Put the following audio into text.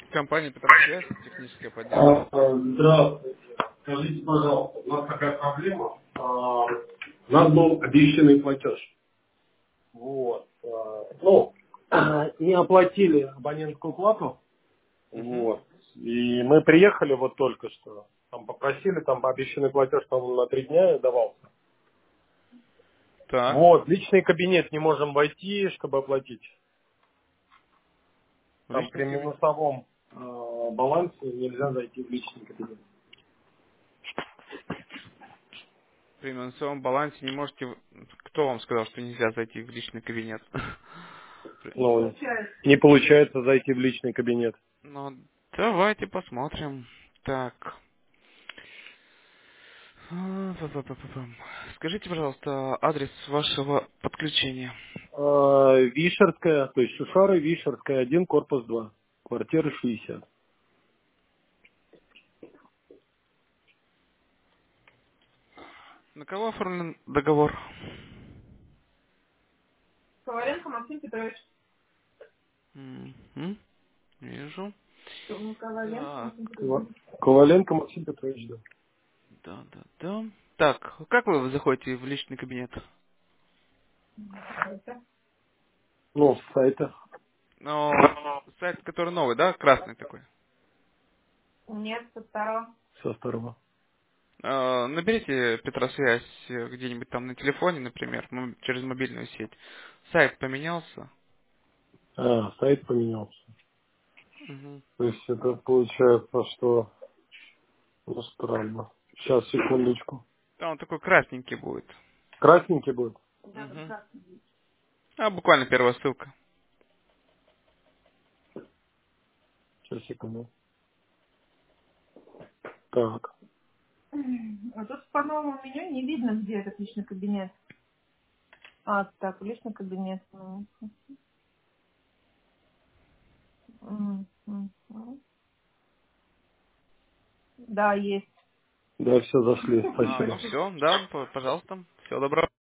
Компания Петросвязь, техническая поддержка. Здравствуйте. Скажите, пожалуйста, у нас такая проблема. У нас был обещанный платеж. Вот. Не оплатили абонентскую плату. Угу. Вот. И мы приехали вот только что. Там попросили, там обещанный платеж, по-моему, на 3 дня давался. Так, Вот. Личный кабинет не можем войти, чтобы оплатить. в Там личный при кабинет. минусовом балансе нельзя зайти в личный кабинет. При минусовом балансе не можете... Кто вам сказал, что нельзя зайти в личный кабинет? Ну, не получается зайти в личный кабинет. Ну, давайте посмотрим. Так. Па-па-па-па-пам. Скажите, пожалуйста, адрес вашего подключения. Вишерская, то есть Шушары, Вишерская, 1, корпус 2, квартира 60. На кого оформлен договор? Коваленко Максим Петрович. Мгм. Вижу. Коваленко Так, Максим Петрович. Коваленко Максим Петрович, да. да, да, да. Так, как вы заходите в личный кабинет? Это? Ну, с сайта, Ну, сайт, который новый, да? Красный такой. Нет, со старого. со второго. Наберите Петросвязь где-нибудь там на телефоне, например, через мобильную сеть. Сайт поменялся. Сайт поменялся. Мгм. То есть это получается, что... Ну, странно. Сейчас, секундочку. Там он такой красненький будет. Красненький будет? Да, Мгм. прекрасно. Буквально первая ссылка. Сейчас, секунду. Так. А тут по новому меню не видно, где этот личный кабинет. Так, личный кабинет. Да, есть. Да, все, зашли. Ну Спасибо. все, да, пожалуйста. Всего доброго.